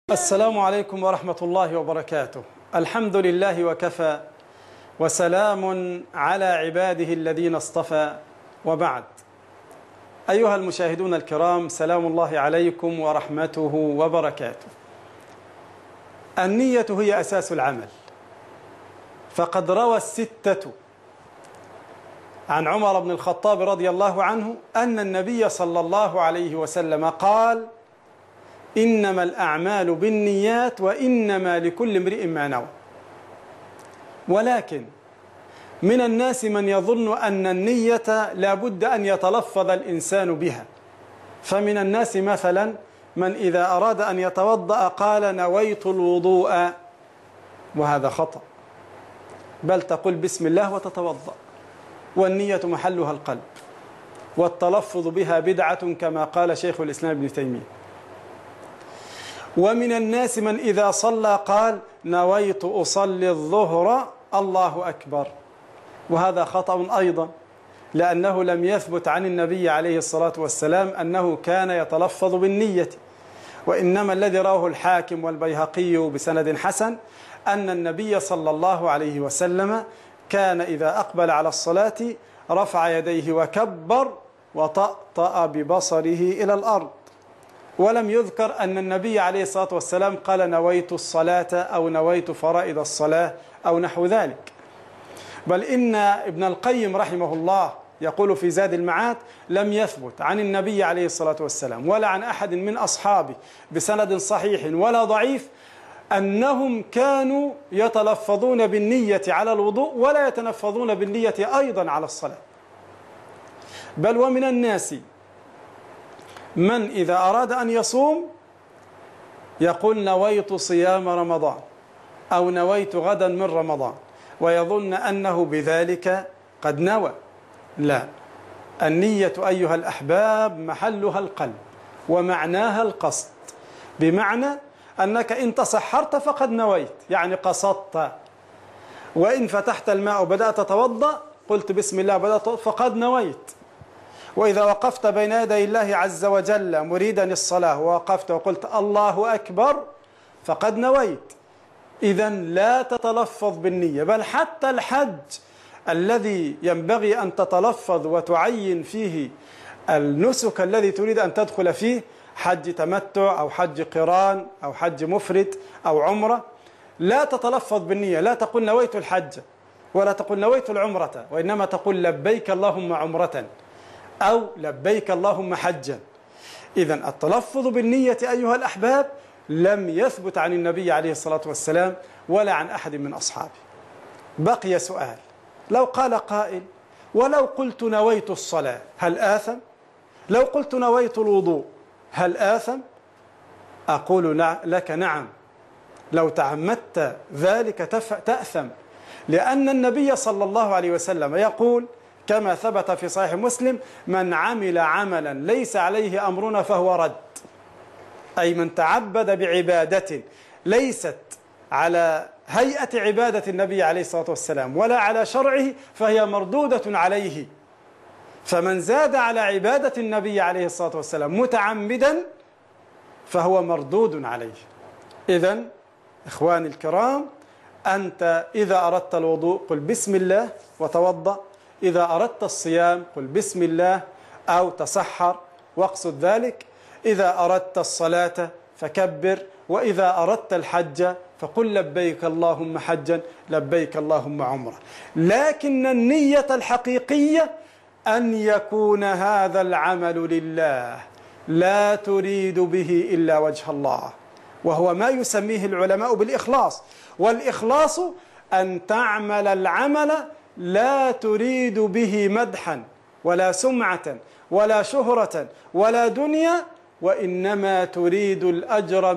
السلام عليكم ورحمة الله وبركاته. الحمد لله وكفى، وسلام على عباده الذين اصطفى، وبعد. أيها المشاهدون الكرام، سلام الله عليكم ورحمته وبركاته. النية هي أساس العمل، فقد روى الستة عن عمر بن الخطاب رضي الله عنه أن النبي صلى الله عليه وسلم قال: إنما الأعمال بالنيات وإنما لكل امرئ ما نوى. ولكن من الناس من يظن أن النية لا بد أن يتلفظ الإنسان بها، فمن الناس مثلا من إذا أراد أن يتوضأ قال: نويت الوضوء، وهذا خطأ، بل تقول بسم الله وتتوضأ، والنية محلها القلب، والتلفظ بها بدعة كما قال شيخ الإسلام ابن تيمية. ومن الناس من إذا صلى قال: نويت أصلي الظهر، الله أكبر، وهذا خطأ أيضا، لأنه لم يثبت عن النبي عليه الصلاة والسلام أنه كان يتلفظ بالنية، وإنما الذي رواه الحاكم والبيهقي بسند حسن أن النبي صلى الله عليه وسلم كان إذا أقبل على الصلاة رفع يديه وكبر وطأطأ ببصره إلى الأرض، ولم يذكر أن النبي عليه الصلاة والسلام قال: نويت الصلاة أو نويت فرائض الصلاة أو نحو ذلك. بل إن ابن القيم رحمه الله يقول في زاد المعاد: لم يثبت عن النبي عليه الصلاة والسلام ولا عن أحد من أصحابه بسند صحيح ولا ضعيف أنهم كانوا يتلفظون بالنية على الوضوء ولا يتلفظون بالنية أيضا على الصلاة. بل ومن الناس من إذا أراد أن يصوم يقول: نويت صيام رمضان أو نويت غدا من رمضان، ويظن أنه بذلك قد نوى. لا، النية أيها الأحباب محلها القلب ومعناها القصد، بمعنى أنك إن تسحرت فقد نويت، يعني قصدت، وإن فتحت الماء وبدأت تتوضأ قلت بسم الله بدأت فقد نويت، وإذا وقفت بين يدي الله عز وجل مريدا الصلاة ووقفت وقلت الله أكبر فقد نويت. إذن لا تتلفظ بالنية. بل حتى الحج الذي ينبغي أن تتلفظ وتعين فيه النسك الذي تريد أن تدخل فيه، حج تمتع أو حج قران أو حج مفرد أو عمرة، لا تتلفظ بالنية، لا تقول نويت الحج ولا تقول نويت العمرة، وإنما تقول لبيك اللهم عمرة أو لبيك اللهم حجا. إذن التلفظ بالنية أيها الأحباب لم يثبت عن النبي عليه الصلاة والسلام ولا عن أحد من أصحابه. بقي سؤال: لو قال قائل: ولو قلت نويت الصلاة هل آثم؟ لو قلت نويت الوضوء هل آثم؟ أقول لك نعم، لو تعمدت ذلك تأثم، لأن النبي صلى الله عليه وسلم يقول كما ثبت في صحيح مسلم: من عمل عملا ليس عليه أمرنا فهو رد. أي من تعبد بعبادة ليست على هيئة عبادة النبي عليه الصلاة والسلام ولا على شرعه فهي مردودة عليه. فمن زاد على عبادة النبي عليه الصلاة والسلام متعمدا فهو مردود عليه. إذن إخواني الكرام، أنت إذا أردت الوضوء قل بسم الله وتوضأ، إذا أردت الصيام قل بسم الله أو تسحر واقصد ذلك، إذا أردت الصلاة فكبر، وإذا أردت الحج فقل لبيك اللهم حجا لبيك اللهم عمرة. لكن النية الحقيقية أن يكون هذا العمل لله، لا تريد به إلا وجه الله، وهو ما يسميه العلماء بالإخلاص. والإخلاص أن تعمل العمل لا تريد به مدحا ولا سمعة ولا شهرة ولا دنيا، وإنما تريد الأجر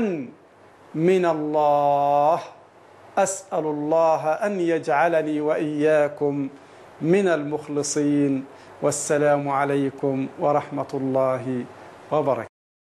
من الله. أسأل الله أن يجعلني وإياكم من المخلصين، والسلام عليكم ورحمة الله وبركاته.